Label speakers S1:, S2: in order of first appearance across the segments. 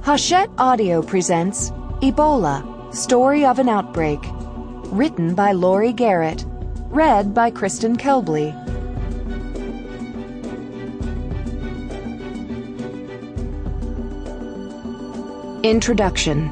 S1: Hachette Audio presents Ebola, Story of an Outbreak. Written by Laurie Garrett. Read by Kristen Kelbley. Introduction.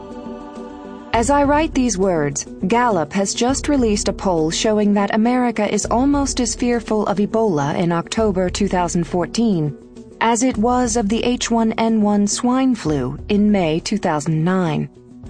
S1: As I write these words, Gallup has just released a poll showing that America is almost as fearful of Ebola in October 2014 as it was of the H1N1 swine flu in May 2009.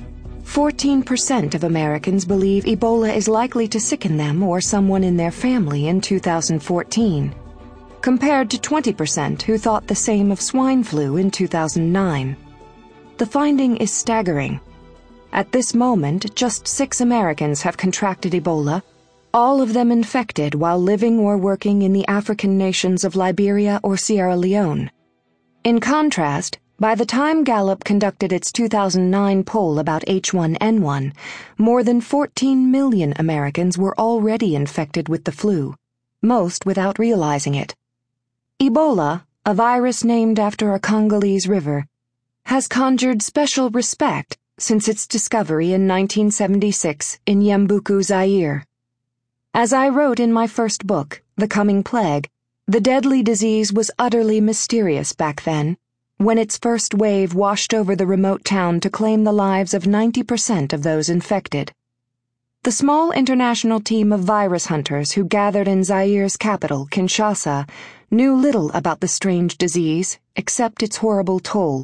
S1: 14% of Americans believe Ebola is likely to sicken them or someone in their family in 2014, compared to 20% who thought the same of swine flu in 2009. The finding is staggering. At this moment, just 6 Americans have contracted Ebola, all of them infected while living or working in the African nations of Liberia or Sierra Leone. In contrast, by the time Gallup conducted its 2009 poll about H1N1, more than 14 million Americans were already infected with the flu, most without realizing it. Ebola, a virus named after a Congolese river, has conjured special respect since its discovery in 1976 in Yambuku, Zaire. As I wrote in my first book, The Coming Plague, the deadly disease was utterly mysterious back then, when its first wave washed over the remote town to claim the lives of 90% of those infected. The small international team of virus hunters who gathered in Zaire's capital, Kinshasa, knew little about the strange disease except its horrible toll.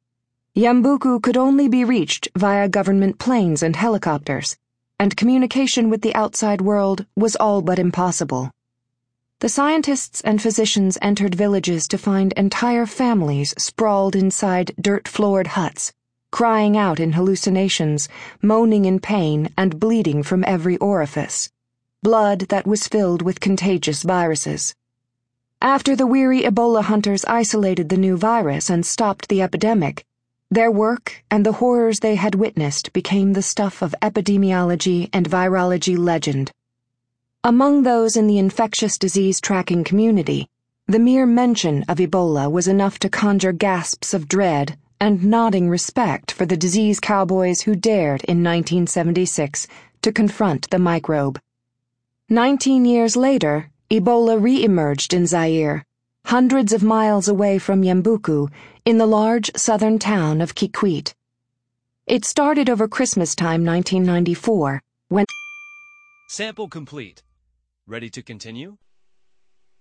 S1: Yambuku could only be reached via government planes and helicopters, and communication with the outside world was all but impossible. The scientists and physicians entered villages to find entire families sprawled inside dirt-floored huts, crying out in hallucinations, moaning in pain, and bleeding from every orifice, blood that was filled with contagious viruses. After the weary Ebola hunters isolated the new virus and stopped the epidemic, their work and the horrors they had witnessed became the stuff of epidemiology and virology legend. Among those in the infectious disease tracking community, the mere mention of Ebola was enough to conjure gasps of dread and nodding respect for the disease cowboys who dared in 1976 to confront the microbe. 19 years later, Ebola re-emerged in Zaire, hundreds of miles away from Yambuku, in the large southern town of Kikwit. It started over Christmas time 1994, when...
S2: Sample complete. Ready to continue?